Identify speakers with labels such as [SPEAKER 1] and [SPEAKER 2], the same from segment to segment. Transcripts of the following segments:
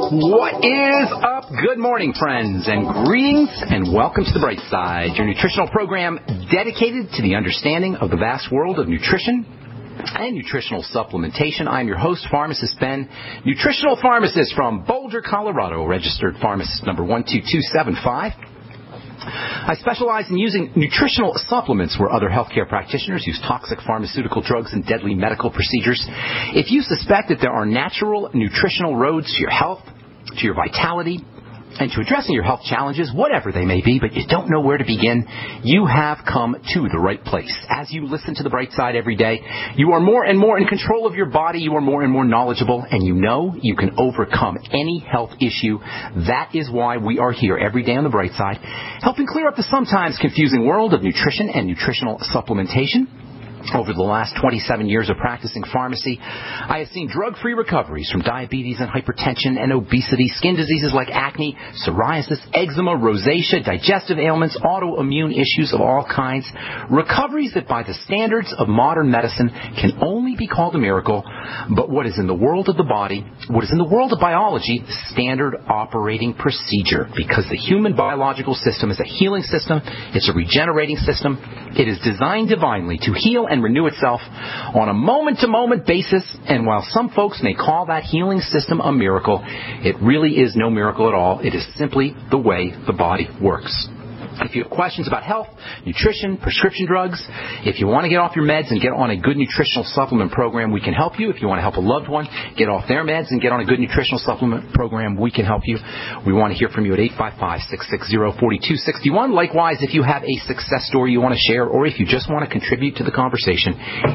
[SPEAKER 1] What is up? Good morning, friends, and greetings, and welcome to The Bright Side, your nutritional program dedicated to the understanding of the vast world of nutrition and nutritional supplementation. I'm your host, Pharmacist Ben, nutritional pharmacist from Boulder, Colorado, registered pharmacist number 12275. I specialize in using nutritional supplements where other healthcare practitioners use toxic pharmaceutical drugs and deadly medical procedures. If you suspect that there are natural nutritional roads to your health, to your vitality, and to addressing your health challenges, whatever they may be, but you don't know where to begin, you have come to the right place. As you listen to The Bright Side every day, you are more and more in control of your body, you are more and more knowledgeable, and you know you can overcome any health issue. That is why we are here every day on The Bright Side, helping clear up the sometimes confusing world of nutrition and nutritional supplementation. Over the last 27 years of practicing pharmacy, I have seen drug-free recoveries from diabetes and hypertension and obesity, skin diseases like acne, psoriasis, eczema, rosacea, digestive ailments, autoimmune issues of all kinds. Recoveries that by the standards of modern medicine can only be called a miracle, but what is in the world of the body, what is in the world of biology, standard operating procedure. Because the human biological system is a healing system, it's a regenerating system, it is designed divinely to heal and renew itself on a moment-to-moment basis, and while some folks may call that healing system a miracle, it really is no miracle at all. It is simply the way the body works. If you have questions about health, nutrition, prescription drugs, if you want to get off your meds and get on a good nutritional supplement program, we can help you. If you want to help a loved one get off their meds and get on a good nutritional supplement program, we can help you. We want to hear from you at 855-660-4261. Likewise, if you have a success story you want to share, or if you just want to contribute to the conversation,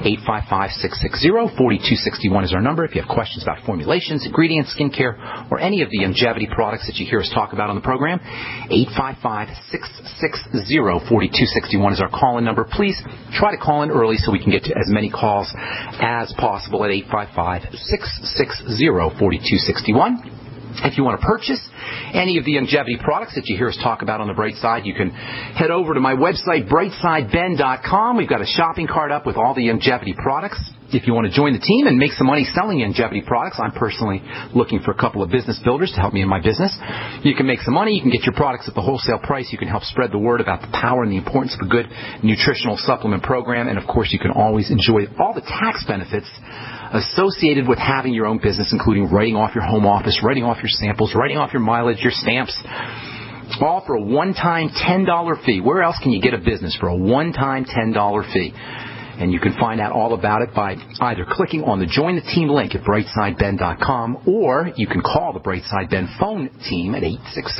[SPEAKER 1] 855-660-4261 is our number. If you have questions about formulations, ingredients, skincare, or any of the longevity products that you hear us talk about on the program, 855-660-4261 is our call-in number. Please try to call in early so we can get to as many calls as possible at 855-660-4261. If you want to purchase any of the longevity products that you hear us talk about on The Bright Side, you can head over to my website, brightsideben.com. We've got a shopping cart up with all the longevity products. If you want to join the team and make some money selling longevity products, I'm personally looking for a couple of business builders to help me in my business. You can make some money. You can get your products at the wholesale price. You can help spread the word about the power and the importance of a good nutritional supplement program. And, of course, you can always enjoy all the tax benefits associated with having your own business, including writing off your home office, writing off your samples, writing off your mileage, your stamps, all for a one-time $10 fee. Where else can you get a business for a one-time $10 fee? And you can find out all about it by either clicking on the Join the Team link at brightsideben.com, or you can call the Brightside Ben phone team at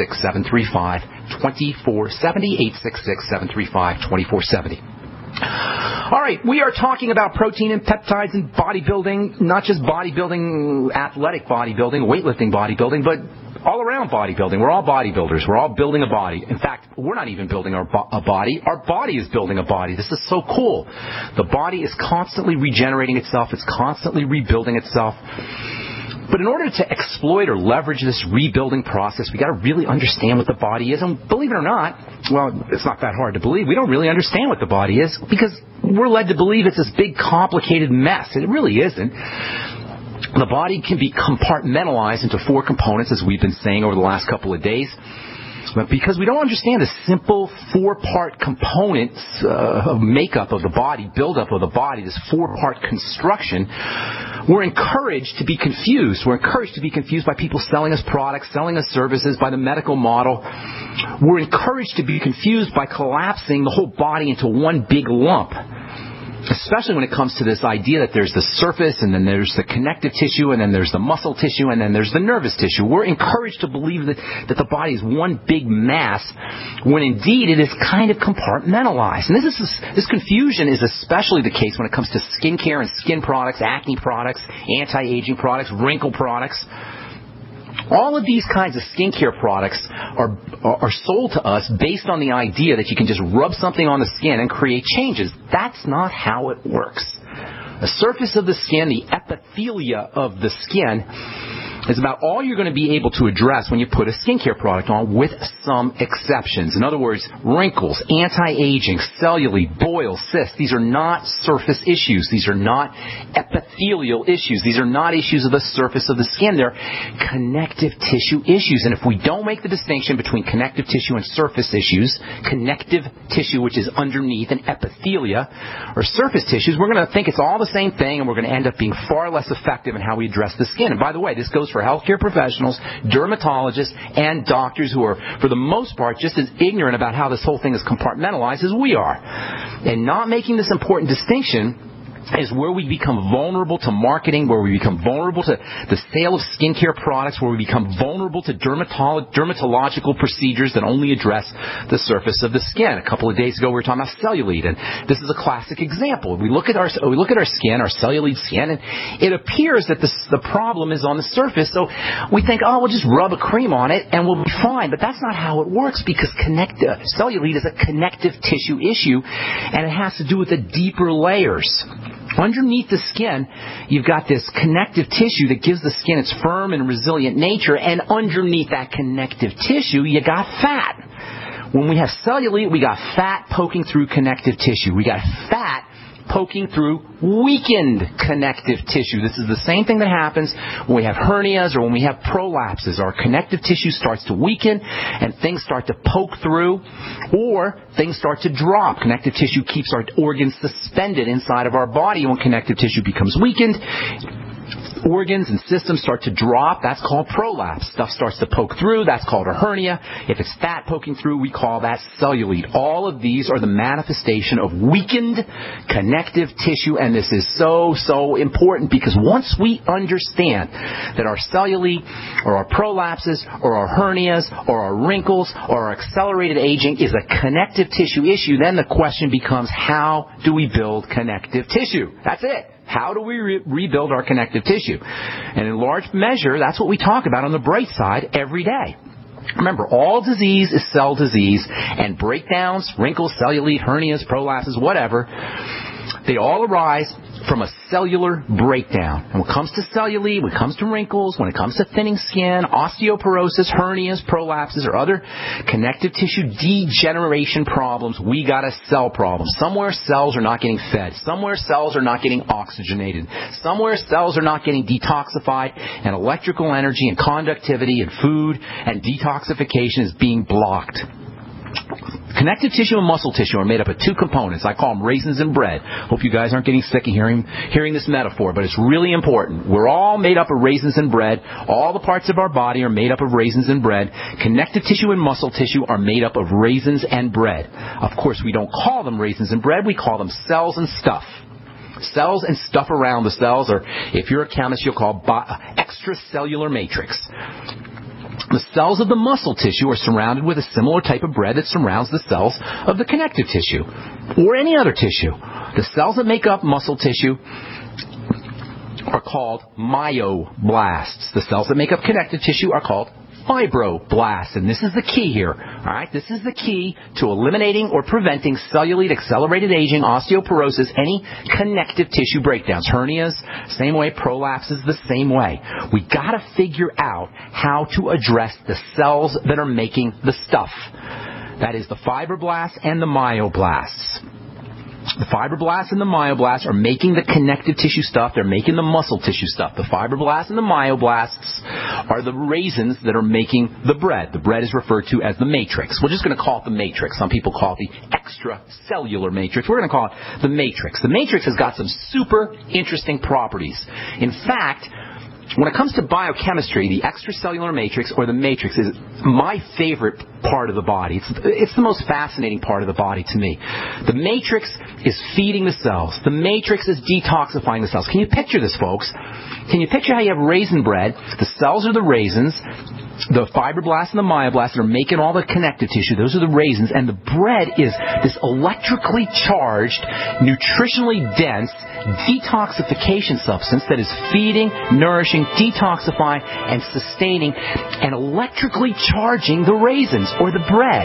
[SPEAKER 1] 866-735-2470, 866-735-2470. All right, we are talking about protein and peptides and bodybuilding, not just bodybuilding, athletic bodybuilding, weightlifting bodybuilding, but all around bodybuilding. We're all bodybuilders. We're all building a body. In fact, we're not even building a body. Our body is building a body. This is so cool. The body is constantly regenerating itself. It's constantly rebuilding itself. But in order to exploit or leverage this rebuilding process, we got to really understand what the body is. And believe it or not, well, it's not that hard to believe. We don't really understand what the body is because we're led to believe it's this big, complicated mess. And it really isn't. The body can be compartmentalized into four components, as we've been saying over the last couple of days. But because we don't understand the simple four-part components of makeup of the body, buildup of the body, this four-part construction, we're encouraged to be confused. We're encouraged to be confused by people selling us products, selling us services, by the medical model. We're encouraged to be confused by collapsing the whole body into one big lump. Especially when it comes to this idea that there's the surface, and then there's the connective tissue, and then there's the muscle tissue, and then there's the nervous tissue. We're encouraged to believe that the body is one big mass, when indeed it is kind of compartmentalized. And this confusion is especially the case when it comes to skincare and skin products, acne products, anti-aging products, wrinkle products. All of these kinds of skincare products are sold to us based on the idea that you can just rub something on the skin and create changes. That's not how it works. The surface of the skin, the epithelia of the skin, is about all you're going to be able to address when you put a skincare product on, with some exceptions. In other words, wrinkles, anti-aging, cellulite, boils, cysts. These are not surface issues. These are not epithelial issues. These are not issues of the surface of the skin. They're connective tissue issues. And if we don't make the distinction between connective tissue and surface issues, connective tissue, which is underneath, and epithelia, or surface tissues, we're going to think it's all the same thing, and we're going to end up being far less effective in how we address the skin. And by the way, this goes for healthcare professionals, dermatologists, and doctors who are, for the most part, just as ignorant about how this whole thing is compartmentalized as we are. And not making this important distinction is where we become vulnerable to marketing, where we become vulnerable to the sale of skincare products, where we become vulnerable to dermatological procedures that only address the surface of the skin. A couple of days ago, we were talking about cellulite, and this is a classic example. We look at our skin, our cellulite skin, and it appears that the problem is on the surface. So we think, oh, we'll just rub a cream on it and we'll be fine. But that's not how it works, because cellulite is a connective tissue issue, and it has to do with the deeper layers. Underneath the skin, you've got this connective tissue that gives the skin its firm and resilient nature, and underneath that connective tissue, you got fat. When we have cellulite, we got fat poking through connective tissue. We got fat poking through weakened connective tissue. This is the same thing that happens when we have hernias or when we have prolapses. Our connective tissue starts to weaken and things start to poke through, or things start to drop. Connective tissue keeps our organs suspended inside of our body. When connective tissue becomes weakened, organs and systems start to drop. That's called prolapse. Stuff starts to poke through. That's called a hernia. If it's fat poking through, we call that cellulite. All of these are the manifestation of weakened connective tissue, and this is so, so important, because once we understand that our cellulite or our prolapses or our hernias or our wrinkles or our accelerated aging is a connective tissue issue, then the question becomes, how do we build connective tissue? That's it. How do we rebuild our connective tissue? And in large measure, that's what we talk about on the Bright Side every day. Remember, all disease is cell disease, and breakdowns, wrinkles, cellulite, hernias, prolapses, whatever, they all arise from a cellular breakdown. And when it comes to cellulite, when it comes to wrinkles, when it comes to thinning skin, osteoporosis, hernias, prolapses, or other connective tissue degeneration problems, we got a cell problem. Somewhere cells are not getting fed. Somewhere cells are not getting oxygenated. Somewhere cells are not getting detoxified, and electrical energy and conductivity and food and detoxification is being blocked. Connective tissue and muscle tissue are made up of two components. I call them raisins and bread. Hope you guys aren't getting sick of hearing this metaphor, but it's really important. We're all made up of raisins and bread. All the parts of our body are made up of raisins and bread. Connective tissue and muscle tissue are made up of raisins and bread. Of course, we don't call them raisins and bread. We call them cells and stuff. Cells and stuff around the cells, or if you're a chemist, you'll call extracellular matrix. The cells of the muscle tissue are surrounded with a similar type of bread that surrounds the cells of the connective tissue, or any other tissue. The cells that make up muscle tissue are called myoblasts. The cells that make up connective tissue are called fibroblasts. And this is the key here. All right, this is the key to eliminating or preventing cellulite, accelerated aging, osteoporosis, any connective tissue breakdowns. Hernias, same way. Prolapses, the same way. We got to figure out how to address the cells that are making the stuff. That is the fibroblasts and the myoblasts. The fibroblasts and the myoblasts are making the connective tissue stuff. They're making the muscle tissue stuff. The fibroblasts and the myoblasts are the raisins that are making the bread. The bread is referred to as the matrix. We're just going to call it the matrix. Some people call it the extracellular matrix. We're going to call it the matrix. The matrix has got some super interesting properties. In fact, when it comes to biochemistry, the extracellular matrix, or the matrix, is my favorite part of the body. It's the most fascinating part of the body to me. The matrix is feeding the cells. The matrix is detoxifying the cells. Can you picture this, folks? Can you picture how you have raisin bread? The cells are the raisins. The fibroblasts and the myoblasts are making all the connective tissue. Those are the raisins. And the bread is this electrically charged, nutritionally dense detoxification substance that is feeding, nourishing, detoxifying, and sustaining and electrically charging the raisins or the bread.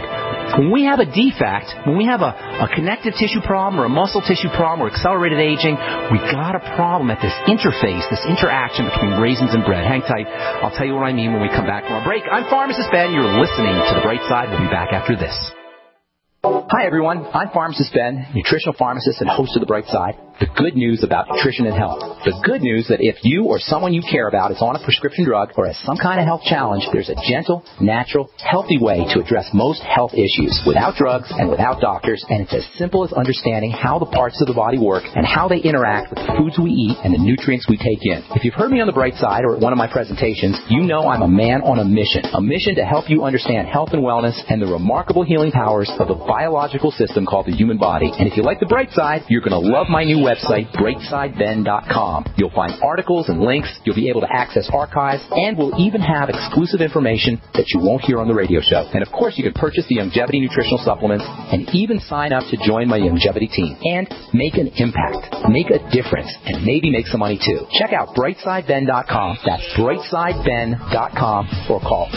[SPEAKER 1] When we have a defect, when we have a connective tissue problem or a muscle tissue problem or accelerated aging, we got a problem at this interface, this interaction between raisins and bread. Hang tight. I'll tell you what I mean when we come back from our break. I'm Pharmacist Ben. You're listening to The Bright Side. We'll be back after this. Hi, everyone. I'm Pharmacist Ben, nutritional pharmacist and host of The Bright Side. The good news about nutrition and health. The good news that if you or someone you care about is on a prescription drug or has some kind of health challenge, there's a gentle, natural, healthy way to address most health issues without drugs and without doctors, and it's as simple as understanding how the parts of the body work and how they interact with the foods we eat and the nutrients we take in. If you've heard me on The Bright Side or at one of my presentations, you know I'm a man on a mission to help you understand health and wellness and the remarkable healing powers of the biological system called the human body. And if you like The Bright Side, you're going to love my new website, brightsideben.com. You'll find articles and links. You'll be able to access archives, and we'll even have exclusive information that you won't hear on the radio show. And of course, you can purchase the Youngevity nutritional supplements and even sign up to join my Youngevity team and make an impact, make a difference, and maybe make some money too. Check out brightsideben.com. That's brightsideben.com, or call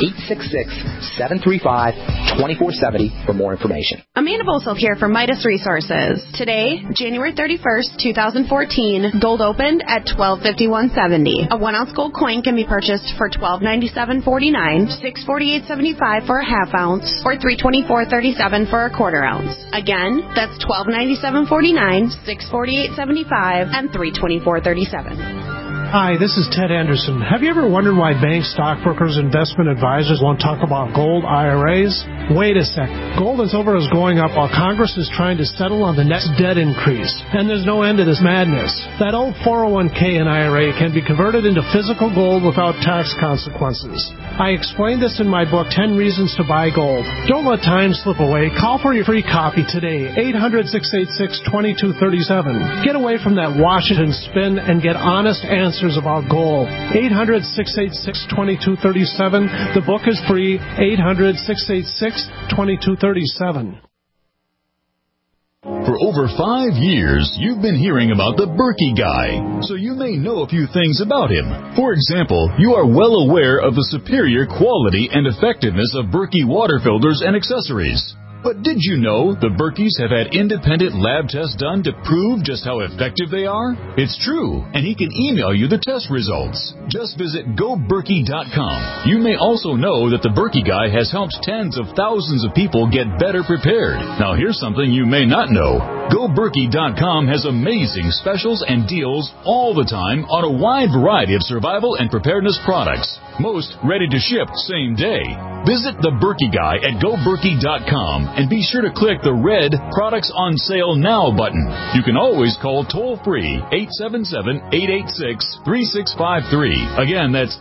[SPEAKER 1] 866-735-2470 for more information.
[SPEAKER 2] Amanda Bosel here from Midas Resources. Today, January 31st, 2014, gold opened at $1251.70. A 1-ounce gold coin can be purchased for $1297.49, $648.75 for a half ounce, or $324.37 for a quarter ounce. Again, that's $1297.49, $648.75, and $324.37.
[SPEAKER 3] Hi, this is Ted Anderson. Have you ever wondered why banks, stockbrokers, investment advisors won't talk about gold IRAs? Wait a sec. Gold and silver is going up while Congress is trying to settle on the next debt increase. And there's no end to this madness. That old 401k and IRA can be converted into physical gold without tax consequences. I explained this in my book, 10 Reasons to Buy Gold. Don't let time slip away. Call for your free copy today, 800-686-2237. Get away from that Washington spin and get honest answers about gold. 800-686-2237. The book is free. 800-686-2237.
[SPEAKER 4] For over 5 years, you've been hearing about the Berkey Guy, so you may know a few things about him. For example, you are well aware of the superior quality and effectiveness of Berkey water filters and accessories. But did you know the Berkeys have had independent lab tests done to prove just how effective they are? It's true, and he can email you the test results. Just visit GoBerkey.com. You may also know that the Berkey Guy has helped tens of thousands of people get better prepared. Now here's something you may not know. GoBerkey.com has amazing specials and deals all the time on a wide variety of survival and preparedness products. Most ready to ship same day. Visit the Berkey Guy at GoBerkey.com and be sure to click the red Products on Sale Now button. You can always call toll-free 877-886-3653. Again, that's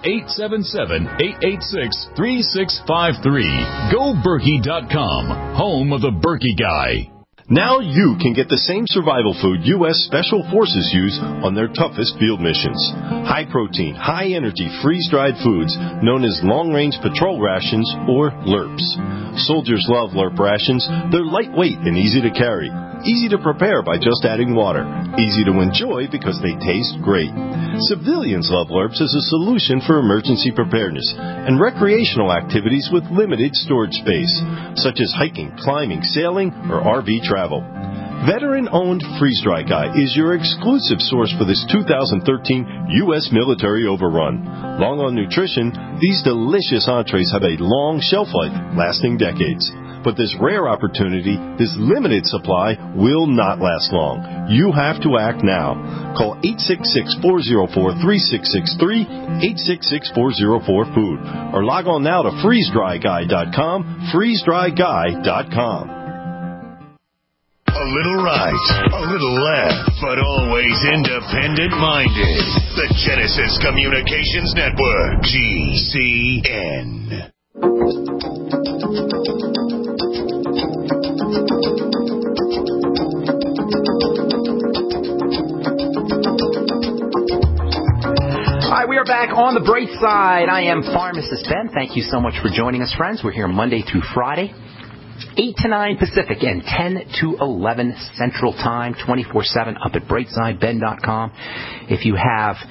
[SPEAKER 4] 877-886-3653. GoBerkey.com, home of the Berkey Guy.
[SPEAKER 5] Now you can get the same survival food U.S. Special Forces use on their toughest field missions. High-protein, high-energy, freeze-dried foods known as long-range patrol rations, or LRPs. Soldiers love LRP rations. They're lightweight and easy to carry. Easy to prepare by just adding water. Easy to enjoy because they taste great. Civilians love LRPs as a solution for emergency preparedness and recreational activities with limited storage space, such as hiking, climbing, sailing, or RV travel. Veteran-owned Freeze Dry Guy is your exclusive source for this 2013 U.S. military overrun. Long on nutrition, these delicious entrees have a long shelf life, lasting decades. But this rare opportunity, this limited supply, will not last long. You have to act now. Call 866-404-3663, 866-404-FOOD, or log on now to freezedryguy.com, freezedryguy.com.
[SPEAKER 6] A little right, a little left, but always independent-minded. The Genesis Communications Network, GCN.
[SPEAKER 1] Hi, we are back on the bright side. I am Pharmacist Ben. Thank you so much for joining us, friends. We're here Monday through Friday, 8 to 9 Pacific and 10 to 11 Central Time, 24/7 up at brightsideben.com. If you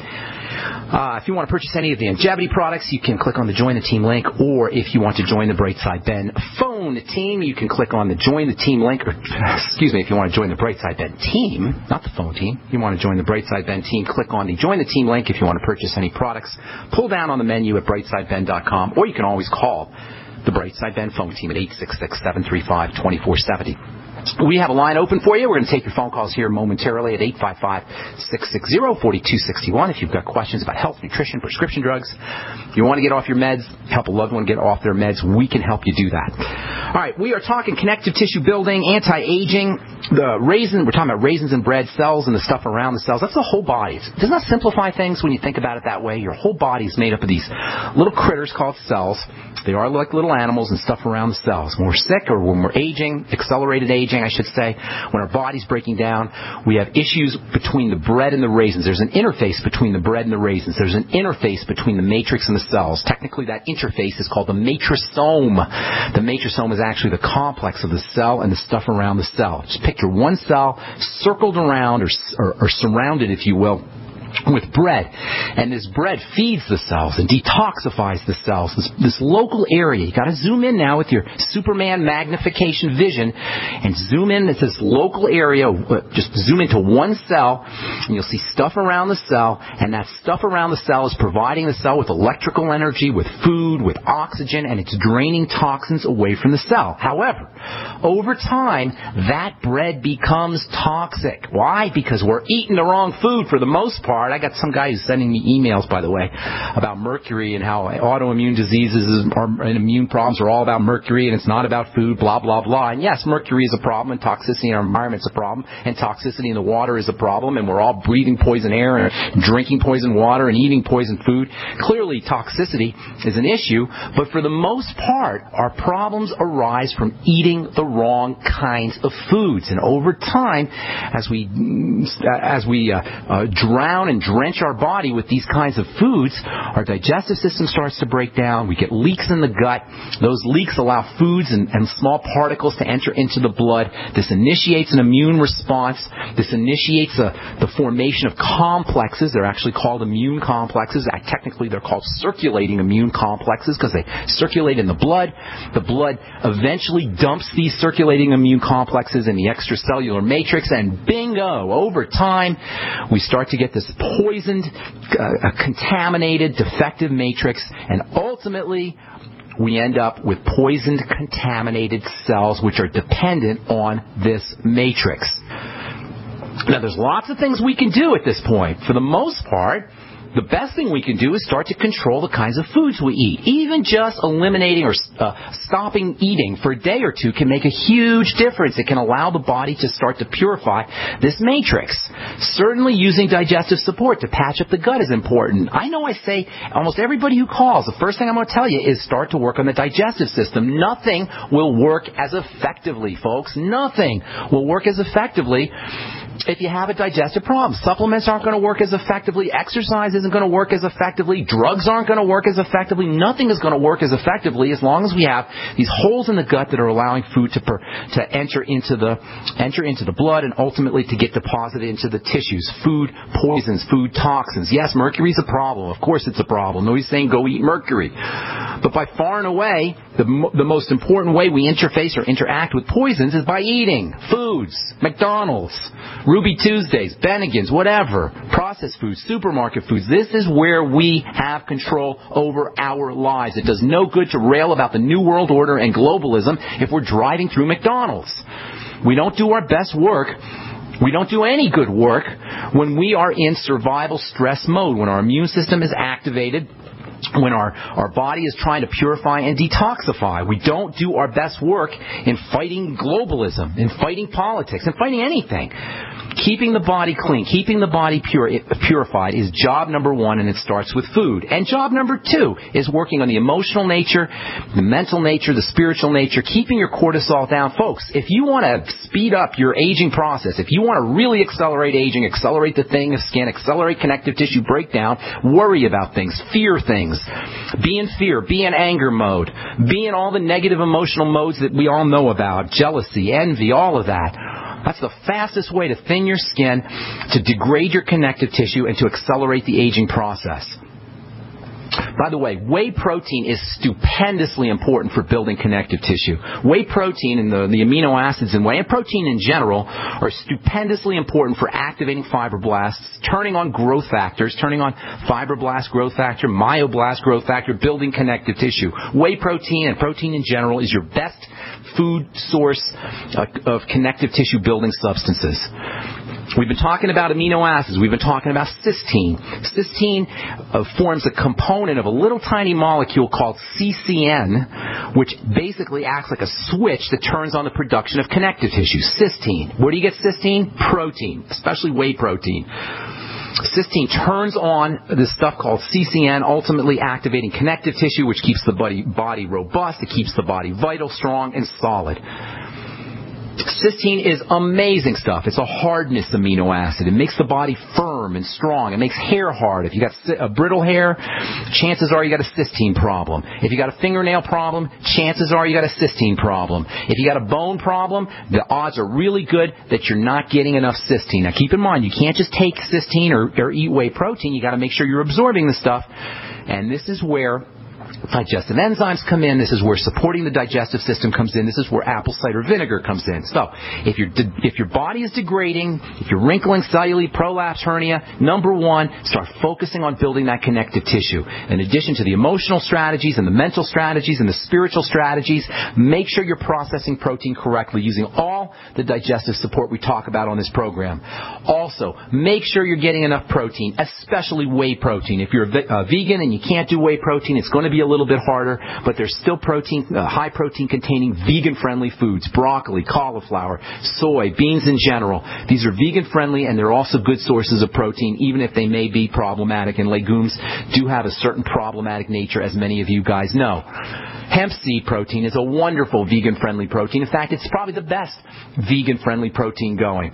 [SPEAKER 1] want to purchase any of the Longevity products, you can click on the Join the Team link, or if you want to join the Brightside Ben phone team, you can click on the Join the Team link, or if you want to join the Brightside Ben team, not the phone team, you want to join the Brightside Ben team, click on the Join the Team link if you want to purchase any products. Pull down on the menu at brightsideben.com, or you can always call the Brightside Ben phone team at 866-735-2470. We have a line open for you. We're going to take your phone calls here momentarily at 855-660-4261. If you've got questions about health, nutrition, prescription drugs, you want to get off your meds, help a loved one get off their meds, we can help you do that. All right, we are talking connective tissue building, anti-aging, we're talking about raisins and bread, cells and the stuff around the cells. That's the whole body. Doesn't that simplify things when you think about it that way? Your whole body is made up of these little critters called cells. They are like little animals and stuff around the cells. When we're sick or when we're aging, accelerated aging, I should say, when our body's breaking down, we have issues between the bread and the raisins. There's an interface between the bread and the raisins. There's an interface between the matrix and the cells. Technically, that interface is called the matrosome. The matrosome is actually the complex of the cell and the stuff around the cell. Just picture one cell circled around or surrounded, if you will, with bread, and this bread feeds the cells and detoxifies the cells. This local area, you got to zoom in now with your Superman magnification vision and zoom in at this local area. Just zoom into one cell and you'll see stuff around the cell, and that stuff around the cell is providing the cell with electrical energy, with food, with oxygen, and it's draining toxins away from the cell. However, over time, that bread becomes toxic. Why? Because we're eating the wrong food for the most part. I got some guy who's sending me emails, by the way, about mercury and how autoimmune diseases and immune problems are all about mercury and it's not about food, blah, blah, blah. And yes, mercury is a problem, and toxicity in our environment is a problem, and toxicity in the water is a problem, and we're all breathing poison air and drinking poison water and eating poison food. Clearly, toxicity is an issue, but for the most part, our problems arise from eating the wrong kinds of foods. And over time, as we drown and drench our body with these kinds of foods, our digestive system starts to break down. We get leaks in the gut. Those leaks allow foods and small particles to enter into the blood. This initiates an immune response. This initiates the formation of complexes. They're actually called immune complexes. Technically, they're called circulating immune complexes because they circulate in the blood. The blood eventually dumps these circulating immune complexes in the extracellular matrix, and bingo, over time, we start to get this poisoned, contaminated, defective matrix, and ultimately we end up with poisoned, contaminated cells which are dependent on this matrix. Now, there's lots of things we can do at this point. For the most part, the best thing we can do is start to control the kinds of foods we eat. Even just eliminating or stopping eating for a day or two can make a huge difference. It can allow the body to start to purify this matrix. Certainly using digestive support to patch up the gut is important. I know I say almost everybody who calls, the first thing I'm going to tell you is start to work on the digestive system. Nothing will work as effectively, folks. Nothing will work as effectively if you have a digestive problem. Supplements aren't going to work as effectively. Exercise isn't going to work as effectively. Drugs aren't going to work as effectively. Nothing is going to work as effectively as long as we have these holes in the gut that are allowing food to enter into the blood and ultimately to get deposited into the tissues. Food poisons, food toxins. Yes, mercury is a problem. Of course it's a problem. Nobody's saying go eat mercury. But by far and away, the most important way we interface or interact with poisons is by eating foods, McDonald's, Ruby Tuesdays, Bennigan's, whatever, processed foods, supermarket foods. This is where we have control over our lives. It does no good to rail about the New World Order and globalism if we're driving through McDonald's. We don't do our best work. We don't do any good work when we are in survival stress mode, when our immune system is activated, when our body is trying to purify and detoxify. We don't do our best work in fighting globalism, in fighting politics, in fighting anything. Keeping the body clean, keeping the body purified is job number one, and it starts with food. And job number two is working on the emotional nature, the mental nature, the spiritual nature, keeping your cortisol down. Folks, if you want to speed up your aging process, if you want to really accelerate aging, accelerate the thinning of skin, accelerate connective tissue breakdown, worry about things, fear things, feelings. Be in fear. Be in anger mode. Be in all the negative emotional modes that we all know about. Jealousy, envy, all of that. That's the fastest way to thin your skin, to degrade your connective tissue, and to accelerate the aging process. By the way, whey protein is stupendously important for building connective tissue. Whey protein and the amino acids in whey, and protein in general, are stupendously important for activating fibroblasts, turning on growth factors, turning on fibroblast growth factor, myoblast growth factor, building connective tissue. Whey protein and protein in general is your best food source of connective tissue building substances. We've been talking about amino acids. We've been talking about cysteine. Cysteine forms a component of a little tiny molecule called CCN, which basically acts like a switch that turns on the production of connective tissue. Cysteine. Where do you get cysteine? Protein, especially whey protein. Cysteine turns on this stuff called CCN, ultimately activating connective tissue, which keeps the body robust. It keeps the body vital, strong, and solid. Cysteine is amazing stuff. It's a hardness amino acid. It makes the body firm and strong. It makes hair hard. If you got brittle hair, chances are you got a cysteine problem. If you got a fingernail problem, chances are you got a cysteine problem. If you got a bone problem, the odds are really good that you're not getting enough cysteine. Now keep in mind, you can't just take cysteine or eat whey protein. You got to make sure you're absorbing the stuff. And this is where digestive enzymes come in. This is where supporting the digestive system comes in. This is where apple cider vinegar comes in. So, if your body is degrading, if you're wrinkling, cellulite, prolapse, hernia, number one, start focusing on building that connective tissue. In addition to the emotional strategies and the mental strategies and the spiritual strategies, make sure you're processing protein correctly using all the digestive support we talk about on this program. Also, make sure you're getting enough protein, especially whey protein. If you're a vegan and you can't do whey protein, it's going to be a little bit harder, but there's still protein, high protein containing vegan friendly foods, broccoli, cauliflower, soy, beans in general. These are vegan friendly and they're also good sources of protein, even if they may be problematic, and legumes do have a certain problematic nature, as many of you guys know. Hemp seed protein is a wonderful vegan friendly protein. In fact, it's probably the best vegan friendly protein going.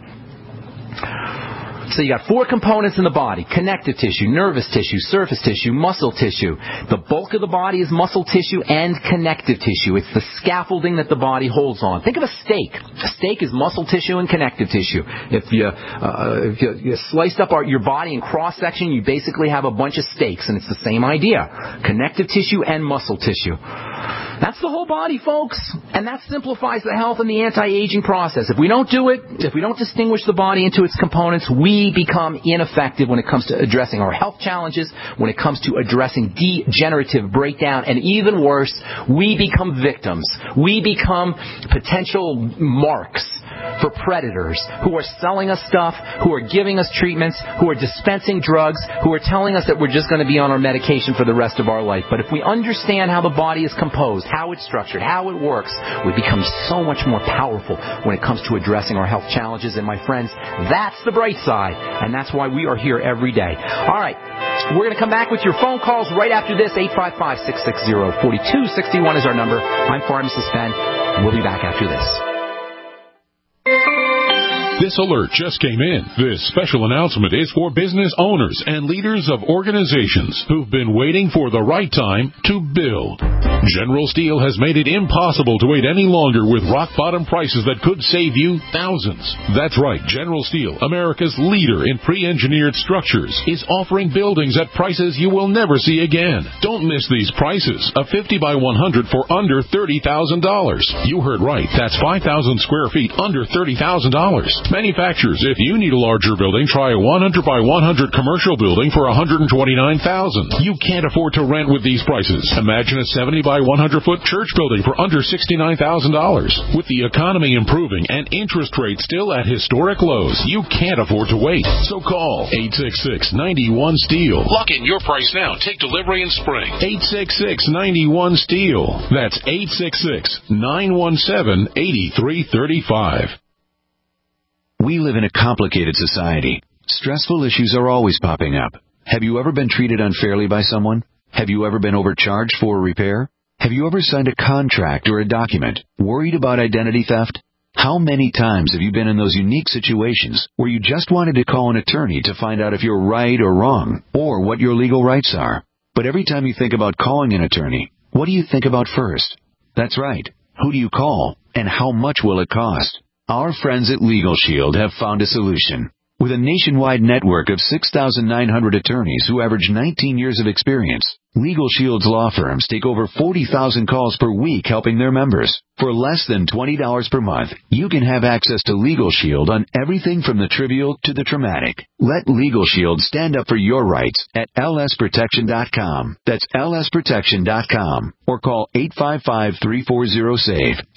[SPEAKER 1] So you got four components in the body: connective tissue, nervous tissue, surface tissue, muscle tissue. The bulk of the body is muscle tissue and connective tissue. It's the scaffolding that the body holds on. Think of a steak. A steak is muscle tissue and connective tissue. If you sliced up your body in cross-section, you basically have a bunch of steaks, and it's the same idea. Connective tissue and muscle tissue. That's the whole body, folks, and that simplifies the health and the anti-aging process. If we don't do it, if we don't distinguish the body into its components, we become ineffective when it comes to addressing our health challenges, when it comes to addressing degenerative breakdown, and even worse, we become victims. We become potential marks for predators who are selling us stuff, who are giving us treatments, who are dispensing drugs, who are telling us that we're just going to be on our medication for the rest of our life. But if we understand how the body is composed, how it's structured, how it works, we become so much more powerful when it comes to addressing our health challenges. And my friends, that's the bright side, and that's why we are here every day. All right, we're going to come back with your phone calls right after this. 855-660-4261 is our number. I'm Pharmacist Ben. We'll be back after this.
[SPEAKER 7] This alert just came in. This special announcement is for business owners and leaders of organizations who've been waiting for the right time to build. General Steel has made it impossible to wait any longer with rock-bottom prices that could save you thousands. That's right. General Steel, America's leader in pre-engineered structures, is offering buildings at prices you will never see again. Don't miss these prices. A 50 by 100 for under $30,000. You heard right. That's 5,000 square feet under $30,000. Manufacturers, if you need a larger building, try a 100 by 100 commercial building for $129,000. You can't afford to rent with these prices. Imagine a 70 by 100 foot church building for under $69,000. With the economy improving and interest rates still at historic lows, you can't afford to wait. So call 866-91-STEEL. Lock in your price now. Take delivery in spring. 866-91-STEEL. That's 866-917-8335.
[SPEAKER 8] We live in a complicated society. Stressful issues are always popping up. Have you ever been treated unfairly by someone? Have you ever been overcharged for a repair? Have you ever signed a contract or a document worried about identity theft? How many times have you been in those unique situations where you just wanted to call an attorney to find out if you're right or wrong, or what your legal rights are? But every time you think about calling an attorney, what do you think about first? That's right. Who do you call, and how much will it cost? Our friends at Legal Shield have found a solution. With a nationwide network of 6,900 attorneys who average 19 years of experience, Legal Shield's law firms take over 40,000 calls per week helping their members. For less than $20 per month, you can have access to Legal Shield on everything from the trivial to the traumatic. Let Legal Shield stand up for your rights at lsprotection.com. That's lsprotection.com. Or call 855-340-SAVE,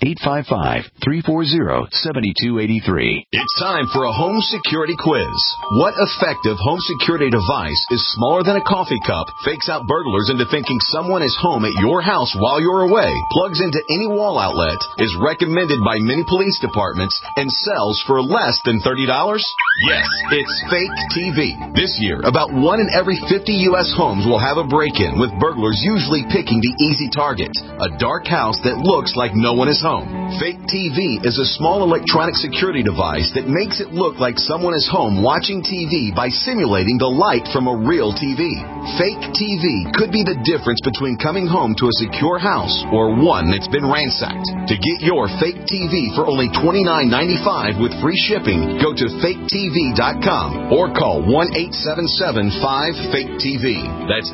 [SPEAKER 8] 855-340-7283.
[SPEAKER 9] It's time for a home security quiz. What effective home security device is smaller than a coffee cup, fakes out burglars into thinking someone is home at your house while you're away, plugs into any wall outlet, is recommended by many police departments, and sells for less than $30? Yes, it's Fake TV. This year, about 1 in every 50 U.S. homes will have a break-in, with burglars usually picking the easy target, a dark house that looks like no one is home. Fake TV is a small electronic security device that makes it look like someone is home watching TV by simulating the light from a real TV. Fake TV could be the difference between coming home to a secure house or one that's been ransacked. To get your Fake TV for only $29.95 with free shipping, go to faketv.com or call 1-877-5-FAKE-TV. That's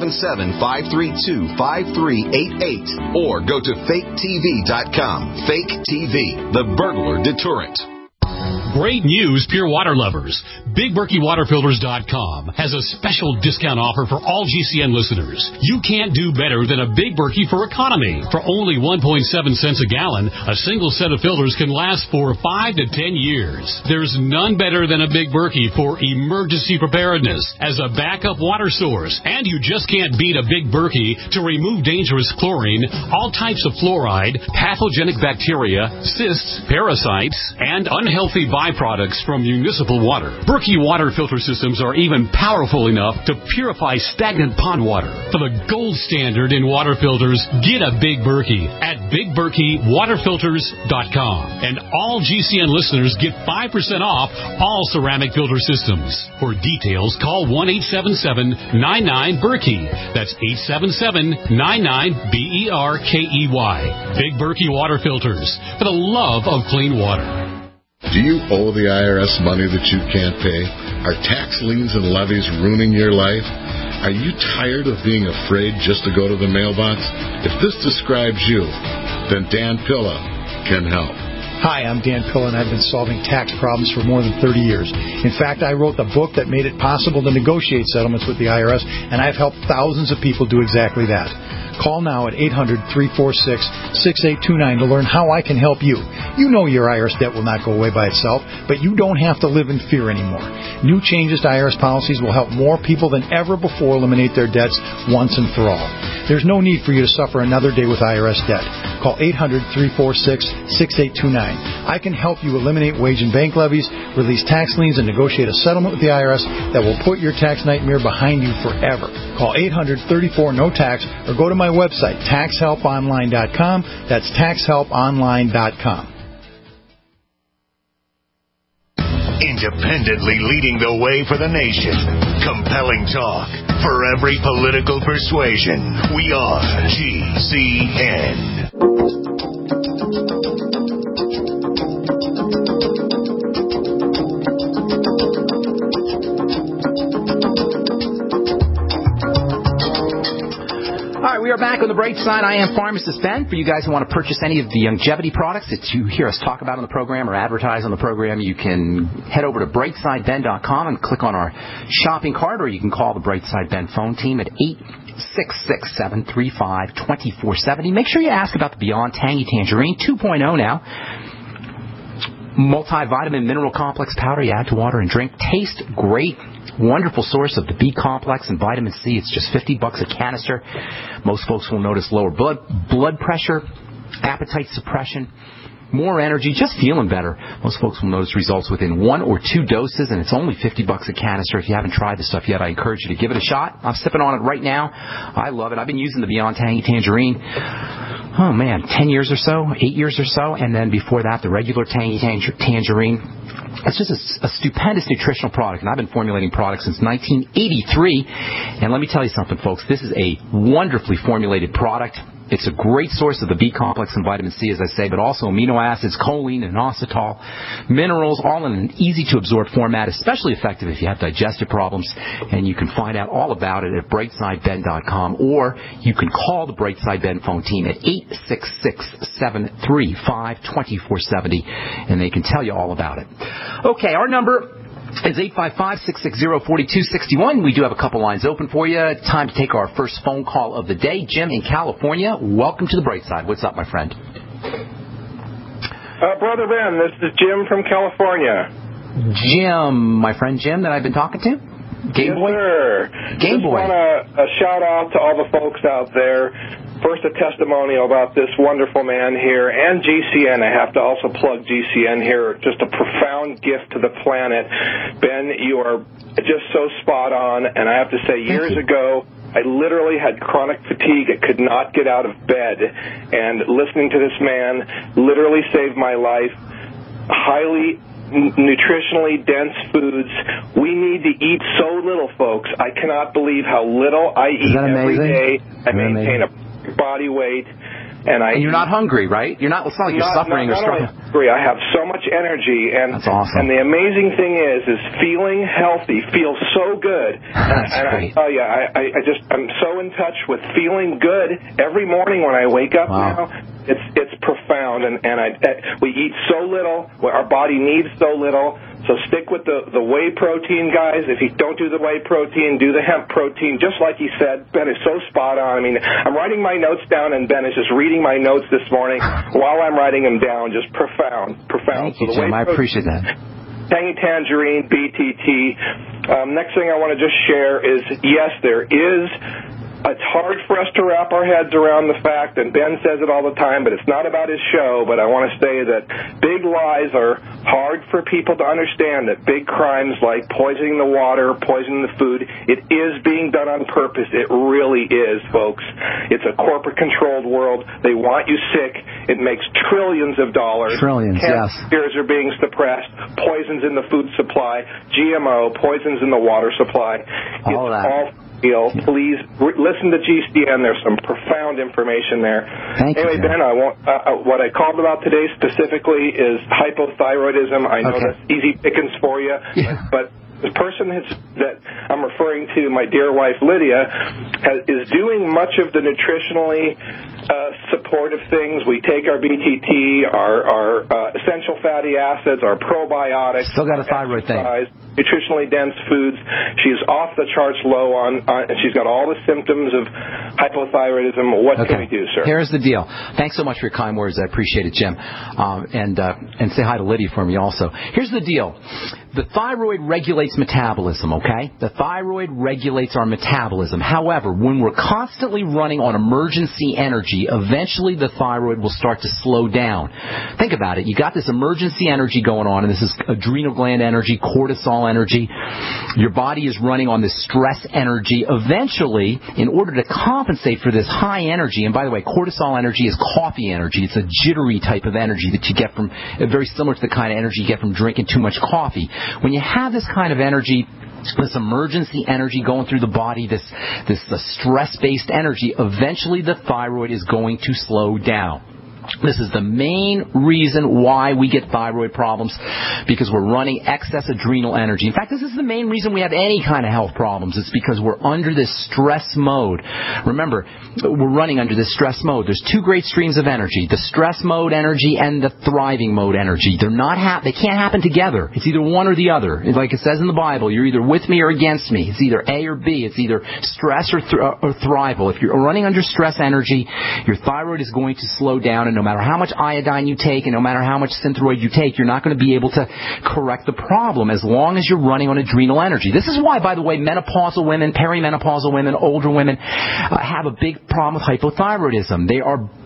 [SPEAKER 9] 877-532-5388. Or go to faketv.com. Fake TV, the burglar deterrent.
[SPEAKER 10] Great news, pure water lovers. BigBerkeyWaterFilters.com has a special discount offer for all GCN listeners. You can't do better than a Big Berkey for economy. For only 1.7 cents a gallon, a single set of filters can last for 5 to 10 years. There's none better than a Big Berkey for emergency preparedness as a backup water source. And you just can't beat a Big Berkey to remove dangerous chlorine, all types of fluoride, pathogenic bacteria, cysts, parasites, and unhealthy byproducts from municipal water. Berkey water filter systems are even powerful enough to purify stagnant pond water. For the gold standard in water filters, get a Big Berkey at BigBerkeyWaterFilters.com. And all GCN listeners get 5% off all ceramic filter systems. For details, call 1-877-99-BERKEY. That's 877-99-BERKEY. Big Berkey Water Filters, for the love of clean water.
[SPEAKER 11] Do you owe the IRS money that you can't pay? Are tax liens and levies ruining your life? Are you tired of being afraid just to go to the mailbox? If this describes you, then Dan Pilla can help.
[SPEAKER 12] Hi, I'm Dan Pilla, and I've been solving tax problems for more than 30 years. In fact, I wrote the book that made it possible to negotiate settlements with the IRS, and I've helped thousands of people do exactly that. Call now at 800-346-6829 to learn how I can help you. You know your IRS debt will not go away by itself, but you don't have to live in fear anymore. New changes to IRS policies will help more people than ever before eliminate their debts once and for all. There's no need for you to suffer another day with IRS debt. Call 800-346-6829. I can help you eliminate wage and bank levies, release tax liens, and negotiate a settlement with the IRS that will put your tax nightmare behind you forever. Call 800-34-NO-TAX or go to my website, taxhelponline.com. That's taxhelponline.com.
[SPEAKER 6] Independently leading the way for the nation. Compelling talk for every political persuasion. We are GCN.
[SPEAKER 1] We are back on the bright side. I am Pharmacist Ben. For you guys who want to purchase any of the longevity products that you hear us talk about on the program or advertise on the program, you can head over to brightsideben.com and click on our shopping cart, or you can call the Brightside Ben phone team at 866-735-2470. Make sure you ask about the Beyond Tangy Tangerine 2.0 now. Multivitamin mineral complex powder you add to water and drink. Tastes great. Wonderful source of the B complex and vitamin C. It's just $50 a canister. Most folks will notice lower blood pressure, appetite suppression, more energy, just feeling better. Most folks will notice results within 1 or 2 doses, and it's only $50 a canister. If you haven't tried this stuff yet, I encourage you to give it a shot. I'm sipping on it right now. I love it. I've been using the Beyond Tangy Tangerine 10 years or so, 8 years or so. And then before that, the regular Tangerine. It's just a stupendous nutritional product, and I've been formulating products since 1983. And let me tell you something, folks. This is a wonderfully formulated product. It's a great source of the B complex and vitamin C, as I say, but also amino acids, choline, and inositol, minerals, all in an easy-to-absorb format, especially effective if you have digestive problems. And you can find out all about it at brightsideben.com, or you can call the Brightside Ben phone team at 866-735-2470, and they can tell you all about it. Okay, our number is 855-660-4261. We do have a couple lines open for you. Time to take our first phone call of the day. Jim in California, welcome to the Bright Side. What's up, my friend?
[SPEAKER 13] Brother Ben, this is Jim from California.
[SPEAKER 1] Jim, my friend Jim that I've been talking to? Game Boy?
[SPEAKER 13] Sir.
[SPEAKER 1] Game Boy.
[SPEAKER 13] Just want a shout out to all the folks out there. First, a testimonial about this wonderful man here, and GCN. I have to also plug GCN here. Just a profound gift to the planet. Ben, you are just so spot on, and I have to say, years ago, I literally had chronic fatigue. I could not get out of bed, and listening to this man literally saved my life. Highly nutritionally dense foods. We need to eat so little, folks. I cannot believe how little I eat every day. I maintain a body weight, and
[SPEAKER 1] you're not hungry, right? It's not like you're suffering or struggling.
[SPEAKER 13] Hungry. I have so much energy, and
[SPEAKER 1] that's awesome.
[SPEAKER 13] And the amazing thing is feeling healthy feels so good.
[SPEAKER 1] That's great.
[SPEAKER 13] I tell you, I'm so in touch with feeling good every morning when I wake up now. It's profound, and we eat so little. Our body needs so little. So stick with the whey protein, guys. If you don't do the whey protein, do the hemp protein. Just like he said, Ben is so spot on. I mean, I'm writing my notes down, and Ben is just reading my notes this morning while I'm writing them down. Just profound.
[SPEAKER 1] Thank you, Jim. I appreciate that.
[SPEAKER 13] Tangy Tangerine, BTT. Next thing I want to just share is, yes, there is. It's hard for us to wrap our heads around the fact, and Ben says it all the time, but it's not about his show, but I want to say that big lies are hard for people to understand, that big crimes like poisoning the water, poisoning the food, it is being done on purpose. It really is, folks. It's a corporate-controlled world. They want you sick. It makes trillions of dollars.
[SPEAKER 1] Trillions, yes.
[SPEAKER 13] Cancers are being suppressed, poisons in the food supply, GMO, poisons in the water supply.
[SPEAKER 1] All that.
[SPEAKER 13] Please listen to GCN. There's some profound information there.
[SPEAKER 1] Thank you,
[SPEAKER 13] Ben, what I called about today specifically is hypothyroidism. I know that's easy pickings for you, but the person that I'm referring to, my dear wife Lydia, is doing much of the nutritionally supportive things. We take our BTT, our essential fatty acids, our probiotics.
[SPEAKER 1] Still got a thyroid thing.
[SPEAKER 13] Nutritionally dense foods. She's off the charts low on and she's got all the symptoms of hypothyroidism. What can we do, sir?
[SPEAKER 1] Here's the deal. Thanks so much for your kind words. I appreciate it, Jim. And say hi to Lydia for me also. Here's the deal. The thyroid regulates metabolism, okay? The thyroid regulates our metabolism. However, when we're constantly running on emergency energy, eventually the thyroid will start to slow down. Think about it. You got this emergency energy going on, and this is adrenal gland energy, cortisol energy. Your body is running on this stress energy. Eventually, in order to compensate for this high energy, and by the way, cortisol energy is coffee energy. It's a jittery type of energy that you get from, very similar to the kind of energy you get from drinking too much coffee. When you have this kind of energy, this emergency energy going through the body, this stress-based energy, eventually the thyroid is going to slow down. This is the main reason why we get thyroid problems, because we're running excess adrenal energy. In fact, this is the main reason we have any kind of health problems. It's because we're under this stress mode. Remember, we're running under this stress mode. There's two great streams of energy, the stress mode energy and the thriving mode energy. They can't happen together. It's either one or the other. Like it says in the Bible, you're either with me or against me. It's either A or B. It's either stress or thrival. If you're running under stress energy, your thyroid is going to slow down, and no matter how much iodine you take and no matter how much Synthroid you take, you're not going to be able to correct the problem as long as you're running on adrenal energy. This is why, by the way, menopausal women, perimenopausal women, older women have a big problem with hypothyroidism. They are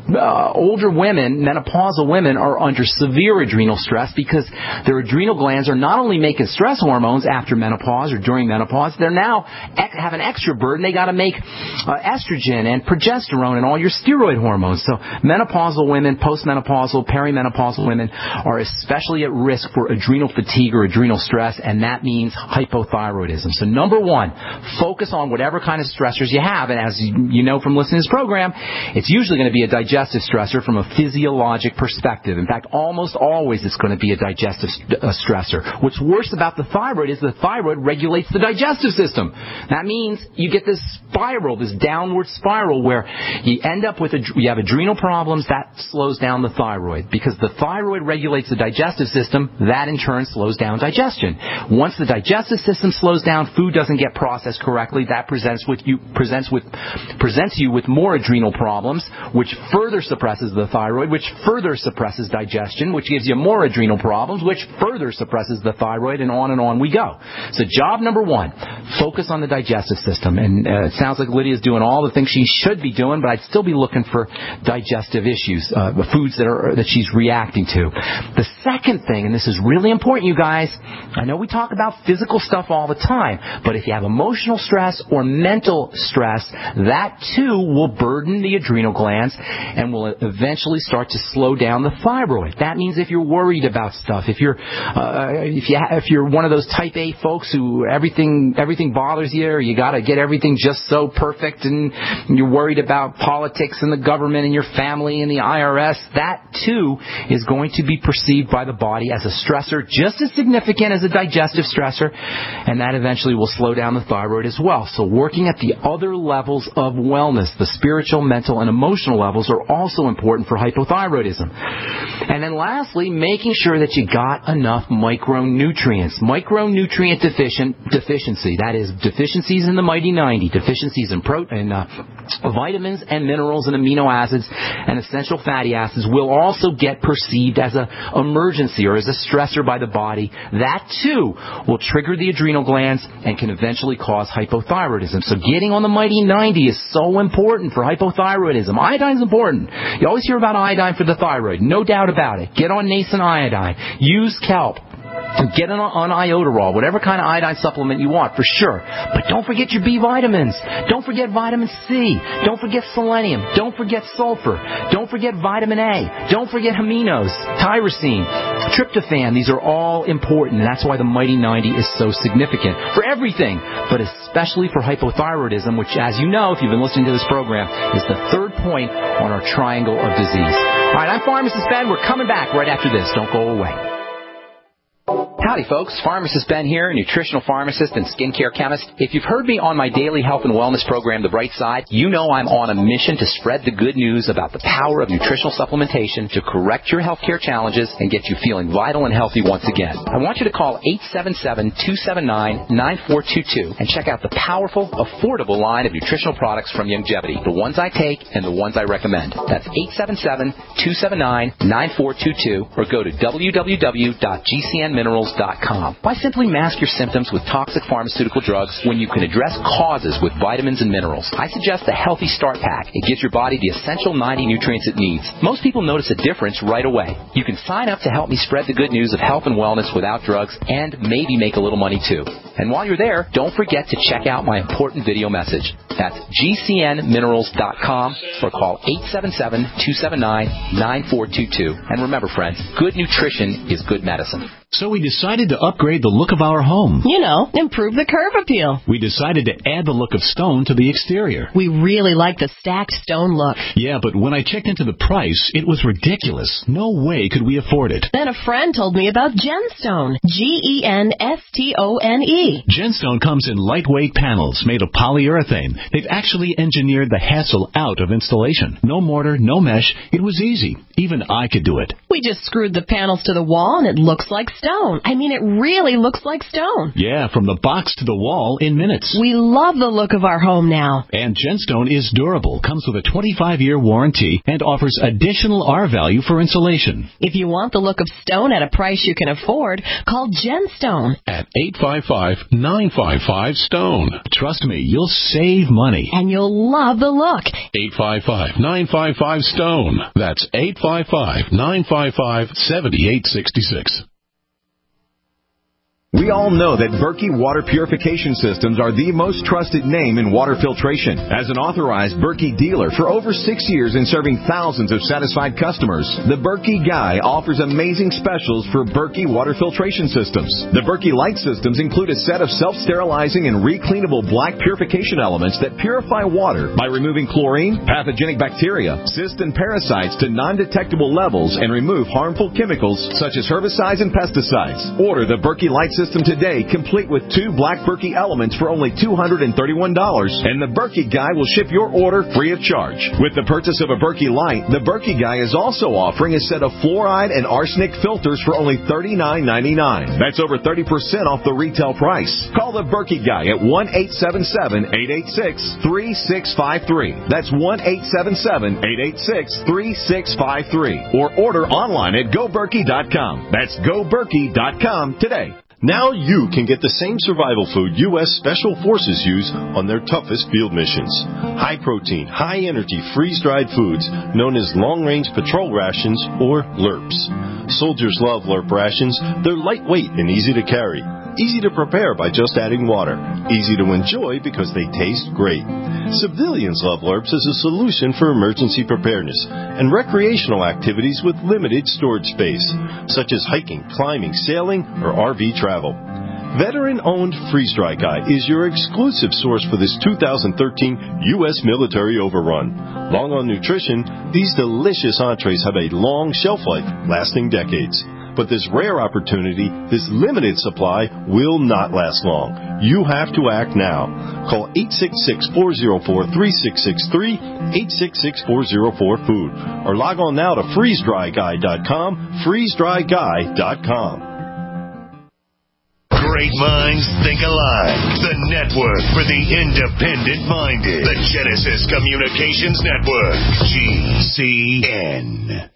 [SPEAKER 1] older women, menopausal women, are under severe adrenal stress because their adrenal glands are not only making stress hormones after menopause or during menopause, they're now have an extra burden. They got to make estrogen and progesterone and all your steroid hormones. So menopausal women, postmenopausal, perimenopausal women are especially at risk for adrenal fatigue or adrenal stress, and that means hypothyroidism. So number one, focus on whatever kind of stressors you have. And as you know from listening to this program, it's usually going to be a digestive stressor from a physiologic perspective. In fact, almost always it's going to be a digestive stressor. What's worse about the thyroid is the thyroid regulates the digestive system. That means you get this spiral, this downward spiral, where you end up with you have adrenal problems. That slows down the thyroid. Because the thyroid regulates the digestive system, that in turn slows down digestion. Once the digestive system slows down, food doesn't get processed correctly. That presents you with more adrenal problems, which further suppresses the thyroid, which further suppresses digestion, which gives you more adrenal problems, which further suppresses the thyroid, and on we go. So job number one, focus on the digestive system. And it sounds like Lydia's doing all the things she should be doing, but I'd still be looking for digestive issues, the foods that she's reacting to. The second thing, and this is really important, you guys, I know we talk about physical stuff all the time, but if you have emotional stress or mental stress, that too will burden the adrenal glands and will eventually start to slow down the thyroid. That means if you're worried about stuff, if you're one of those type A folks who everything bothers you, or you got to get everything just so perfect, and you're worried about politics and the government and your family and the IRS, that too is going to be perceived by the body as a stressor just as significant as a digestive stressor, and that eventually will slow down the thyroid as well. So working at the other levels of wellness, the spiritual, mental, and emotional levels, are also important for hypothyroidism. And then lastly, making sure that you got enough micronutrients. Micronutrient deficiency, that is deficiencies in the Mighty 90, deficiencies in protein, vitamins and minerals and amino acids and essential fatty acids will also get perceived as an emergency or as a stressor by the body. That too will trigger the adrenal glands and can eventually cause hypothyroidism. So getting on the Mighty 90 is so important for hypothyroidism. Iodine's important. You always hear about iodine for the thyroid. No doubt about it. Get on nascent iodine. Use kelp. Get on iodoral, whatever kind of iodine supplement you want, for sure. But don't forget your B vitamins. Don't forget vitamin C. Don't forget selenium. Don't forget sulfur. Don't forget vitamin A. Don't forget aminos, tyrosine, tryptophan. These are all important, and that's why the Mighty 90 is so significant for everything, but especially for hypothyroidism, which, as you know, if you've been listening to this program, is the third point on our triangle of disease. All right, I'm Pharmacist Ben. We're coming back right after this. Don't go away. Howdy, folks. Pharmacist Ben here, nutritional pharmacist and skincare chemist. If you've heard me on my daily health and wellness program, The Bright Side, you know I'm on a mission to spread the good news about the power of nutritional supplementation to correct your healthcare challenges and get you feeling vital and healthy once again. I want you to call 877-279-9422 and check out the powerful, affordable line of nutritional products from Youngevity, the ones I take and the ones I recommend. That's 877-279-9422 or go to www.gcnminerals.com. Why simply mask your symptoms with toxic pharmaceutical drugs when you can address causes with vitamins and minerals? I suggest the Healthy Start Pack. It gives your body the essential 90 nutrients it needs. Most people notice a difference right away. You can sign up to help me spread the good news of health and wellness without drugs and maybe make a little money too. And while you're there, don't forget to check out my important video message. That's gcnminerals.com or call 877-279-9422. And remember, friends, good nutrition is good medicine.
[SPEAKER 14] So we decided to upgrade the look of our home.
[SPEAKER 15] You know, improve the curb appeal.
[SPEAKER 14] We decided to add the look of stone to the exterior.
[SPEAKER 15] We really like the stacked stone look.
[SPEAKER 14] Yeah, but when I checked into the price, it was ridiculous. No way could we afford it.
[SPEAKER 15] Then a friend told me about Genstone. Genstone.
[SPEAKER 14] Genstone comes in lightweight panels made of polyurethane. They've actually engineered the hassle out of installation. No mortar, no mesh. It was easy. Even I could do it.
[SPEAKER 15] We just screwed the panels to the wall and it looks like stone. I mean, it really looks like stone.
[SPEAKER 14] Yeah, from the box to the wall in minutes.
[SPEAKER 15] We love the look of our home now.
[SPEAKER 14] And Gemstone is durable, comes with a 25-year warranty, and offers additional R-value for insulation.
[SPEAKER 15] If you want the look of stone at a price you can afford, call Gemstone
[SPEAKER 7] at 855-955-STONE.
[SPEAKER 14] Trust me, you'll save money.
[SPEAKER 15] And you'll love the look.
[SPEAKER 7] 855-955-STONE. That's 855-955-7866.
[SPEAKER 16] We all know that Berkey Water Purification Systems are the most trusted name in water filtration. As an authorized Berkey dealer for over 6 years and serving thousands of satisfied customers, the Berkey Guy offers amazing specials for Berkey Water Filtration Systems. The Berkey Light Systems include a set of self-sterilizing and recleanable black purification elements that purify water by removing chlorine, pathogenic bacteria, cysts, and parasites to non-detectable levels and remove harmful chemicals such as herbicides and pesticides. Order the Berkey Light System today, complete with 2 black Berkey elements for only $231, and the Berkey Guy will ship your order free of charge. With the purchase of a Berkey Light, the Berkey Guy is also offering a set of fluoride and arsenic filters for only $39.99. That's over 30% off the retail price. Call the Berkey Guy at 1-877-886-3653. That's 1-877-886-3653. Or order online at GoBerkey.com. That's GoBerkey.com today.
[SPEAKER 5] Now you can get the same survival food U.S. Special Forces use on their toughest field missions. High-protein, high-energy, freeze-dried foods known as long-range patrol rations, or LRPs. Soldiers love LRP rations. They're lightweight and easy to carry. Easy to prepare by just adding water. Easy to enjoy because they taste great. Civilians love LRPs as a solution for emergency preparedness and recreational activities with limited storage space, such as hiking, climbing, sailing, or RV travel. Veteran-owned Freeze Dry Guy is your exclusive source for this 2013 U.S. military overrun. Long on nutrition, these delicious entrees have a long shelf life, lasting decades. But this rare opportunity, this limited supply, will not last long. You have to act now. Call 866-404-3663, 866-404-FOOD, or log on now to freezedryguy.com, freezedryguy.com.
[SPEAKER 6] Great minds think alike. The network for the independent-minded. The Genesis Communications Network, GCN.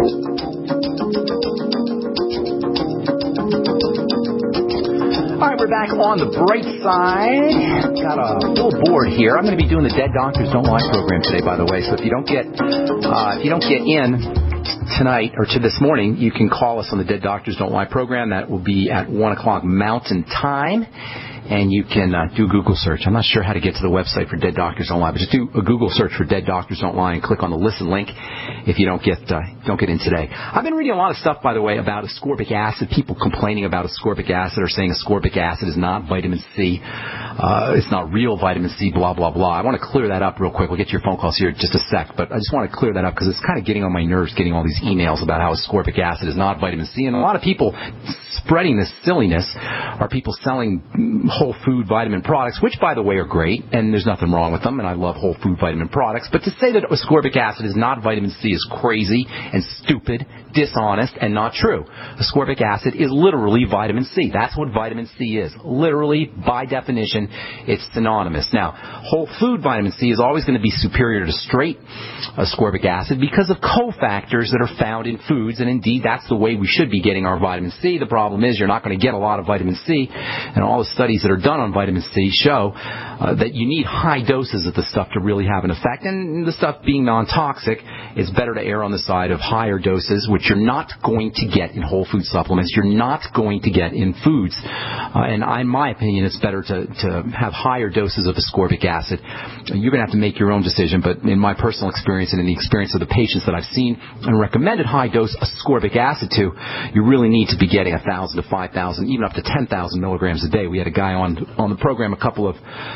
[SPEAKER 1] All right, we're back on the bright side. Got a little board here. I'm going to be doing the Dead Doctors Don't Lie program today, by the way. So if you don't get in tonight or to this morning, you can call us on the Dead Doctors Don't Lie program. That will be at 1 o'clock Mountain Time. And you can do a Google search. I'm not sure how to get to the website for Dead Doctors Don't Lie, but just do a Google search for Dead Doctors Don't Lie and click on the listen link if you don't get in today. I've been reading a lot of stuff, by the way, about ascorbic acid. People complaining about ascorbic acid or saying ascorbic acid is not vitamin C. It's not real vitamin C, blah, blah, blah. I want to clear that up real quick. We'll get to your phone calls here in just a sec, but I just want to clear that up because it's kind of getting on my nerves getting all these emails about how ascorbic acid is not vitamin C. And a lot of people spreading this silliness are people selling whole food vitamin products, which, by the way, are great, and there's nothing wrong with them, and I love whole food vitamin products. But to say that ascorbic acid is not vitamin C is crazy and stupid, dishonest, and not true. Ascorbic acid is literally vitamin C. That's what vitamin C is. Literally, by definition, it's synonymous. Now, whole food vitamin C is always going to be superior to straight ascorbic acid because of cofactors that are found in foods, and indeed, that's the way we should be getting our vitamin C. The problem is you're not going to get a lot of vitamin C, and all the studies that are done on vitamin C show that you need high doses of the stuff to really have an effect, and the stuff being non-toxic, it's better to err on the side of higher doses, which you're not going to get in whole food supplements. You're not going to get in foods. And in my opinion, it's better to have higher doses of ascorbic acid. You're going to have to make your own decision, but in my personal experience and in the experience of the patients that I've seen and recommended high-dose ascorbic acid to, you really need to be getting 1,000 to 5,000, even up to 10,000 milligrams a day. We had a guy on the program a couple of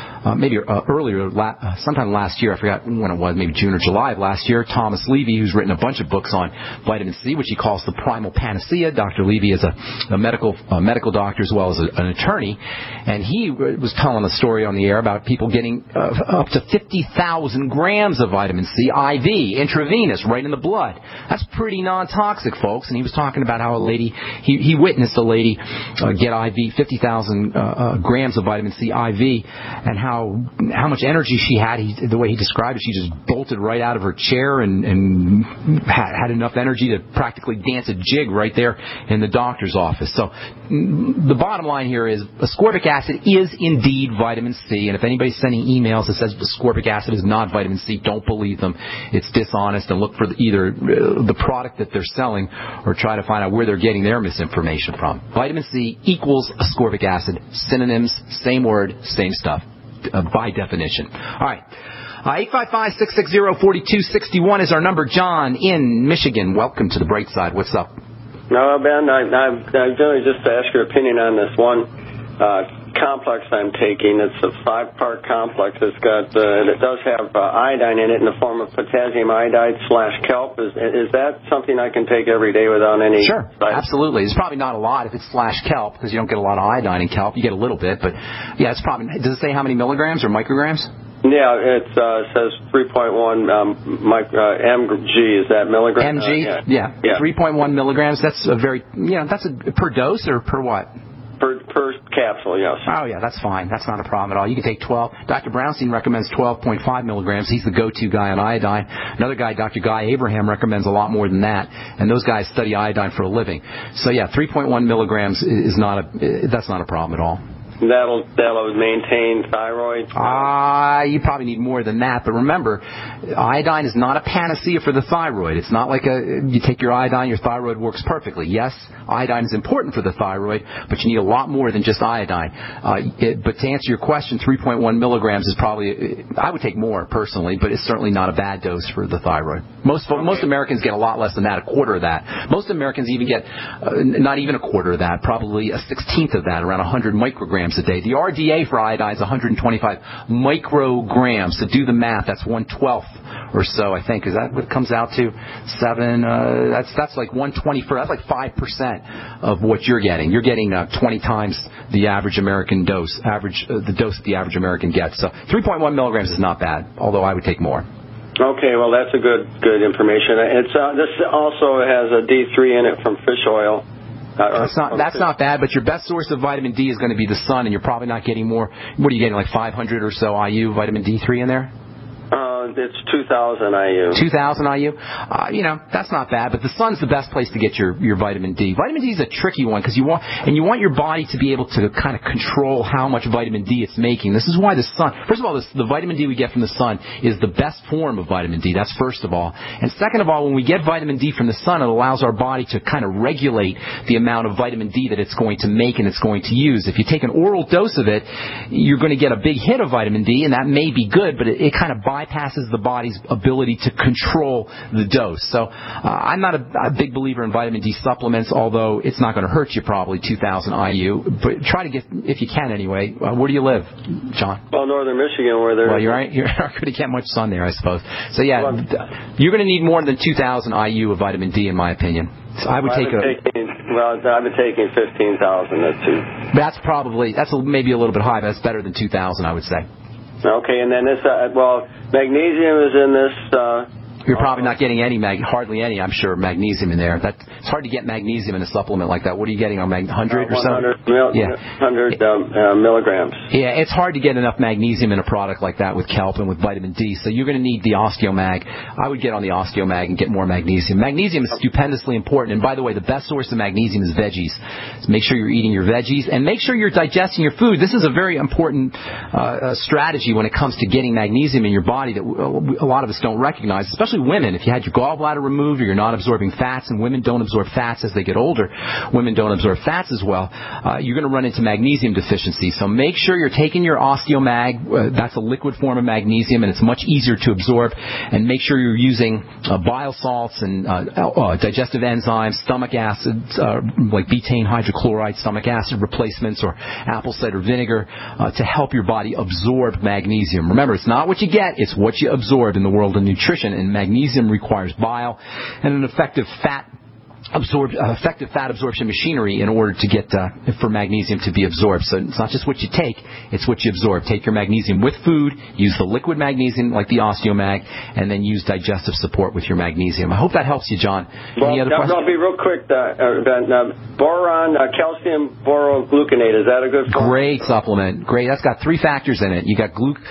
[SPEAKER 1] sometime last year, I forgot when it was, maybe June or July of last year, Thomas Levy, who's written a bunch of books on vitamin C, which he calls the primal panacea. Dr. Levy is a medical doctor as well as an attorney, and he was telling a story on the air about people getting up to 50,000 grams of vitamin C IV, intravenous, right in the blood. That's pretty non-toxic, folks. And he was talking about how a lady, he witnessed a lady get IV 50,000 grams of vitamin C IV, and how much energy she had. The way he described it, she just bolted right out of her chair and had enough energy to practically dance a jig right there in the doctor's office. So the bottom line here is ascorbic acid is indeed vitamin C, and if anybody's sending emails that says ascorbic acid is not vitamin C, don't believe them. It's dishonest, and look for either the product that they're selling or try to find out where they're getting their misinformation from. Vitamin C equals ascorbic acid. Synonyms, same word, same stuff, by definition. All right. 855-660-4261 is our number. John in Michigan, welcome to the Bright Side. What's up?
[SPEAKER 17] No, Ben, I'm going to just ask your opinion on this one complex I'm taking. It's a 5-part complex. It does have iodine in it in the form of potassium iodide / kelp. Is that something I can take every day without any?
[SPEAKER 1] Sure, absolutely. It's probably not a lot if it's / kelp, because you don't get a lot of iodine in kelp. You get a little bit, but yeah, it's probably. Does it say how many milligrams or micrograms?
[SPEAKER 17] Yeah, it says 3.1 mg. Is that milligrams?
[SPEAKER 1] Mg? Yeah. 3.1 milligrams. That's a very, that's per dose or per what?
[SPEAKER 17] Per capsule, yes.
[SPEAKER 1] Oh, yeah, that's fine. That's not a problem at all. You can take 12. Dr. Brownstein recommends 12.5 milligrams. He's the go-to guy on iodine. Another guy, Dr. Guy Abraham, recommends a lot more than that, and those guys study iodine for a living. So, yeah, 3.1 milligrams is that's not a problem at all.
[SPEAKER 17] That'll maintain thyroid?
[SPEAKER 1] You probably need more than that. But remember, iodine is not a panacea for the thyroid. It's not like you take your iodine, your thyroid works perfectly. Yes, iodine is important for the thyroid, but you need a lot more than just iodine. But to answer your question, 3.1 milligrams is probably, I would take more personally, but it's certainly not a bad dose for the thyroid. Most Americans get a lot less than that, a quarter of that. Most Americans even get not even a quarter of that, probably a 16th of that, around 100 micrograms a day. The RDA for iodine is 125 micrograms. So do the math. That's 1/12 or so, I think. Is that what it comes out to? 7. That's like 1/24. That's like 5% of what you're getting. You're getting 20 times the average American dose. The dose that the average American gets. So 3.1 milligrams is not bad. Although I would take more.
[SPEAKER 17] Okay, well that's a good information. This also has a D3 in it from fish oil.
[SPEAKER 1] That's not bad, but your best source of vitamin D is going to be the sun, and you're probably not getting more. What are you getting, like 500 or so IU vitamin D3 in there?
[SPEAKER 17] It's 2,000 IU.
[SPEAKER 1] 2,000 IU? That's not bad, but the sun's the best place to get your vitamin D. Vitamin D is a tricky one because you want your body to be able to kind of control how much vitamin D it's making. This is why the sun, first of all, the vitamin D we get from the sun is the best form of vitamin D. That's first of all. And second of all, when we get vitamin D from the sun, it allows our body to kind of regulate the amount of vitamin D that it's going to make and it's going to use. If you take an oral dose of it, you're going to get a big hit of vitamin D, and that may be good, but it kind of bypasses the body's ability to control the dose. So I'm not a big believer in vitamin D supplements, although it's not going to hurt you probably, 2,000 IU. But try to get, if you can anyway. Where do you live, John?
[SPEAKER 17] Well, northern Michigan, where there's...
[SPEAKER 1] Well, you're not going to get much sun there, I suppose. So, yeah, you're going to need more than 2,000 IU of vitamin D, in my opinion. So I would I've
[SPEAKER 17] been taking 15,000. That's
[SPEAKER 1] maybe a little bit high, but that's better than 2,000, I would say.
[SPEAKER 17] Okay, and then this, magnesium is in this.
[SPEAKER 1] You're probably not getting hardly any, I'm sure, magnesium in there. It's hard to get magnesium in a supplement like that. What are you getting on 100 or so?
[SPEAKER 17] 100 milligrams.
[SPEAKER 1] Yeah, it's hard to get enough magnesium in a product like that with kelp and with vitamin D. So you're going to need the Osteomag. I would get on the Osteomag and get more magnesium. Magnesium is stupendously important. And by the way, the best source of magnesium is veggies. So make sure you're eating your veggies and make sure you're digesting your food. This is a very important strategy when it comes to getting magnesium in your body that a lot of us don't recognize, especially women. If you had your gallbladder removed or you're not absorbing fats, and women don't absorb fats as they get older, women don't absorb fats as well, you're going to run into magnesium deficiency. So make sure you're taking your Osteomag. That's a liquid form of magnesium, and it's much easier to absorb. And make sure you're using bile salts and digestive enzymes, stomach acids, like betaine hydrochloride, stomach acid replacements, or apple cider vinegar to help your body absorb magnesium. Remember, it's not what you get, it's what you absorb in the world of nutrition, and magnesium requires bile, and an effective fat effective fat absorption machinery in order to get for magnesium to be absorbed. So it's not just what you take, it's what you absorb. Take your magnesium with food, use the liquid magnesium like the Osteomag, and then use digestive support with your magnesium. I hope that helps you, John. Any other questions?
[SPEAKER 17] I'll be real quick. Boron, calcium borogluconate, is that a good form?
[SPEAKER 1] Great supplement. Great. That's got 3 factors in it. You got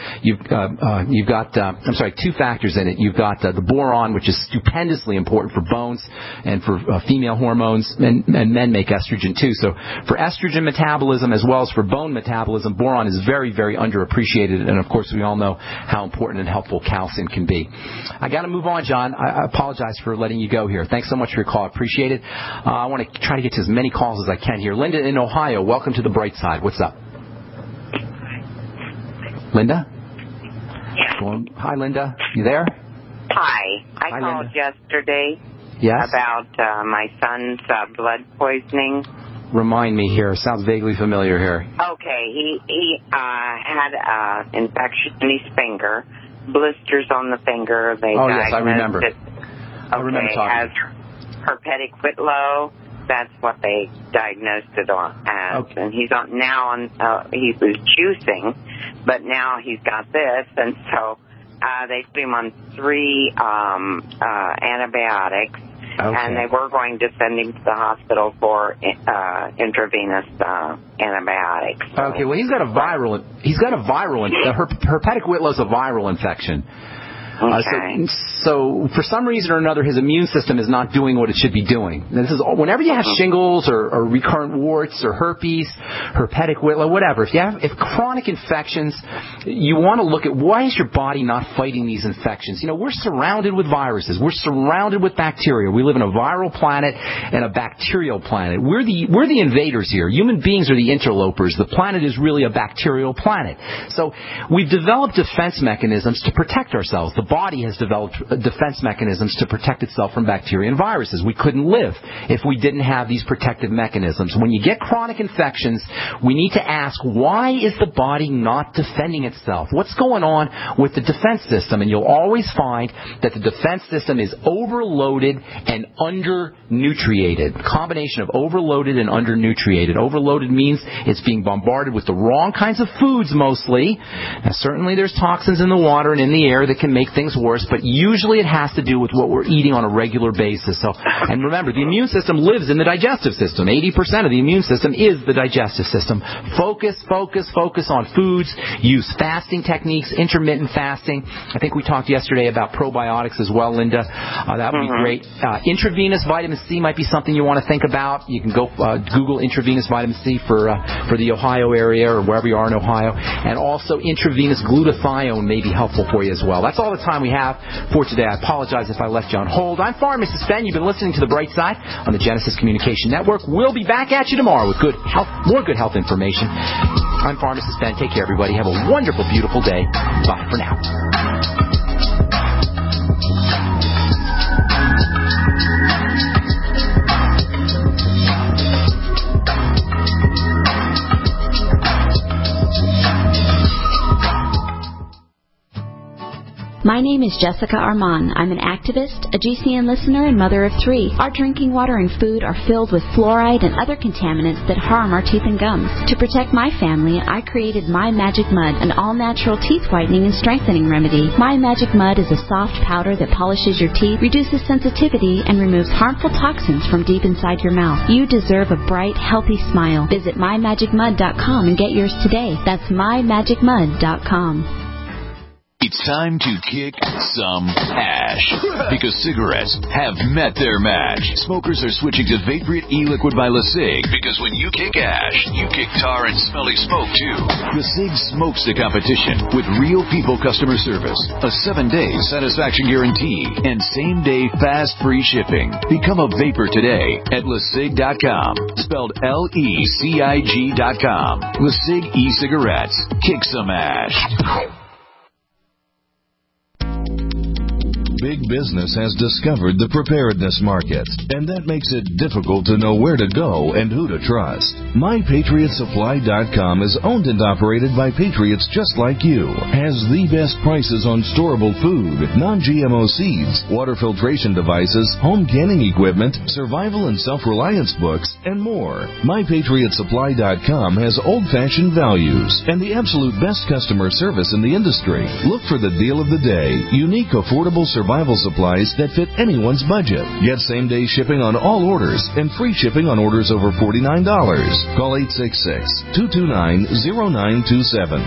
[SPEAKER 1] two factors in it. You've got the boron, which is stupendously important for bones and for female hormones, and men make estrogen too. So for estrogen metabolism as well as for bone metabolism, boron is very, very underappreciated. And of course, we all know how important and helpful calcium can be. I got to move on, John. I apologize for letting you go here. Thanks so much for your call. I appreciate it. I want to try to get to as many calls as I can here. Linda in Ohio, welcome to the Bright Side. What's up? Linda? Hi, Linda. You there?
[SPEAKER 18] Hi. I called yesterday about my son's blood poisoning.
[SPEAKER 1] Remind me here. Sounds vaguely familiar here.
[SPEAKER 18] Okay. He had infection in his finger, blisters on the finger. They
[SPEAKER 1] yes, I remember.
[SPEAKER 18] It.
[SPEAKER 1] I remember talking.
[SPEAKER 18] Has herpetic Whitlow. That's what they diagnosed it as. Okay. And he's on now. He was juicing, but now he's got this, and so they put him on 3 antibiotics. Okay. And they were going to send him to the hospital for intravenous antibiotics. So.
[SPEAKER 1] Okay, well, herpetic Whitlow's a viral infection.
[SPEAKER 18] Okay.
[SPEAKER 1] So for some reason or another, his immune system is not doing what it should be doing. This is whenever you have shingles or recurrent warts or herpes, herpetic Whitlow, whatever. If chronic infections, you want to look at why is your body not fighting these infections. We're surrounded with viruses. We're surrounded with bacteria. We live in a viral planet and a bacterial planet. We're the invaders here. Human beings are the interlopers. The planet is really a bacterial planet. So we've developed defense mechanisms to protect ourselves. The body has developed defense mechanisms to protect itself from bacteria and viruses. We couldn't live if we didn't have these protective mechanisms. When you get chronic infections, we need to ask, why is the body not defending itself? What's going on with the defense system? And you'll always find that the defense system is overloaded and undernutriated. A combination of overloaded and undernutriated. Overloaded means it's being bombarded with the wrong kinds of foods mostly. Now, certainly there's toxins in the water and in the air that can make things worse, but usually it has to do with what we're eating on a regular basis. And remember, the immune system lives in the digestive system. 80% of the immune system is the digestive system. Focus on foods. Use fasting techniques, intermittent fasting. I think we talked yesterday about probiotics as well, Linda. That would be great. Intravenous vitamin C might be something you want to think about. You can go Google intravenous vitamin C for the Ohio area or wherever you are in Ohio. And also intravenous glutathione may be helpful for you as well. That's all the time we have for today. I apologize if I left you on hold. I'm Pharmacist Ben. You've been listening to The Bright Side on the Genesis Communication Network. We'll be back at you tomorrow with more good health information. I'm Pharmacist Ben. Take care, everybody. Have a wonderful, beautiful day. Bye for now.
[SPEAKER 19] My name is Jessica Armand. I'm an activist, a GCN listener, and mother of 3. Our drinking water and food are filled with fluoride and other contaminants that harm our teeth and gums. To protect my family, I created My Magic Mud, an all-natural teeth whitening and strengthening remedy. My Magic Mud is a soft powder that polishes your teeth, reduces sensitivity, and removes harmful toxins from deep inside your mouth. You deserve a bright, healthy smile. Visit MyMagicMud.com and get yours today. That's MyMagicMud.com.
[SPEAKER 4] It's time to kick some ash because cigarettes have met their match. Smokers are switching to Vaporite e-liquid by LeSig because when you kick ash, you kick tar and smelly smoke too. LeSig smokes the competition with real people customer service, a 7-day satisfaction guarantee, and same-day fast free shipping. Become a vapor today at LeSig.com, spelled LECIG.com. LeSig e-cigarettes. Kick some ash.
[SPEAKER 20] big business has discovered the preparedness market, and that makes it difficult to know where to go and who to trust. MyPatriotSupply.com is owned and operated by patriots just like you, has the best prices on storable food, non-GMO seeds, water filtration devices, home canning equipment, survival and self-reliance books, and more. MyPatriotSupply.com has old-fashioned values and the absolute best customer service in the industry. Look for the deal of the day, unique, affordable survival supplies that fit anyone's budget. Get same-day shipping on all orders and free shipping on orders over $49. Call 866-229-0927,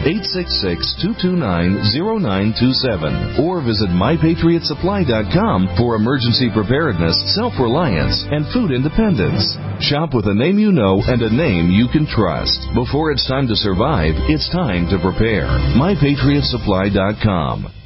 [SPEAKER 20] 866-229-0927, or visit MyPatriotSupply.com for emergency preparedness, self-reliance, and food independence. Shop with a name you know and a name you can trust. Before it's time to survive, it's time to prepare. MyPatriotSupply.com.